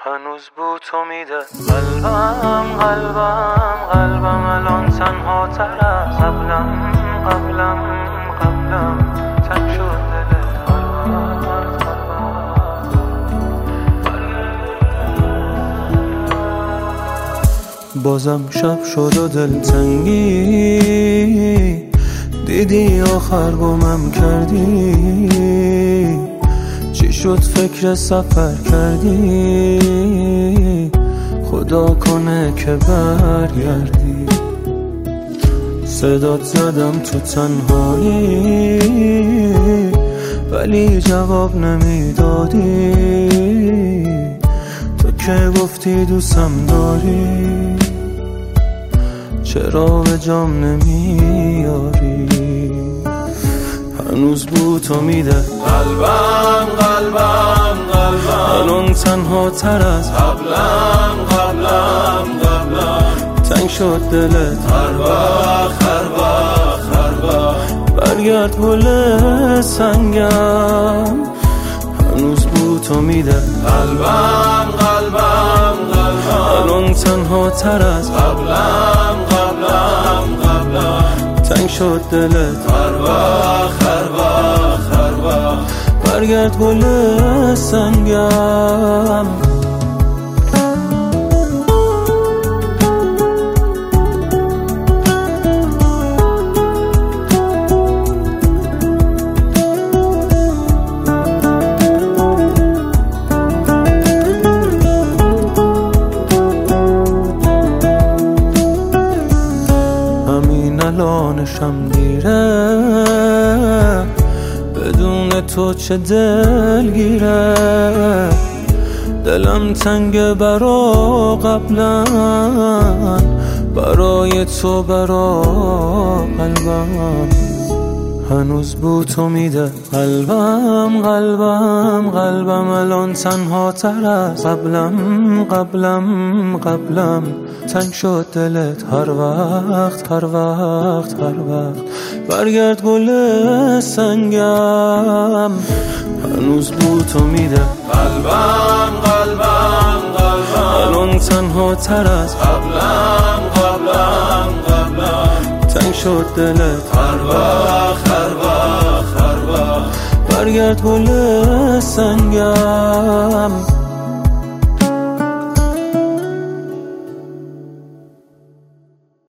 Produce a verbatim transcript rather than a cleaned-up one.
هنوز بو تو میده قلبم قلبم قلبم الان تنها تر از قبلم قبلم قبلم تنگ شد دلت هر وقت هر وقت. بازم شب شد و دلتنگی دیدی آخر گمم کردی، چی شد فکر سفر کردی، خدا کنه که برگردی. صدات زدم تو تنهایی ولی جواب نمیدادی، تو که گفتی دوستم داری چرا به جام نمیاری. هنوز بو تو میده قلبم قلبم قلبم الان تنها تر از قبلم قبلم قبلم تنگ شد دلت هر وقت هر وقت هر وقت برگرد گل سنگم. هنوز بو تو میده قلبم قلبم قلبم الان تنها تر از قبلم قبلم قبلم تنگ شد دلت هر وقت هر وقت هر وقت برگرد گل سنگم. الانشم دیره بدون تو چه دلگیره، دلم تنگ برا قبلا برای تو برا قلبم. هنوز بو تو میده قلبم قلبم قلبم الان تنها تر از قبلم قبلم قبلم تنگ شد دلت هر وقت هر وقت هر وقت برگرد گل سنگم. هنوز بو تو میده قلبم قلبم قلبم الان تنها تر از قبلم قبلم قبلم تنگ شد دلت هر وقت هر وقت هر وقت برگرد گل سنگم.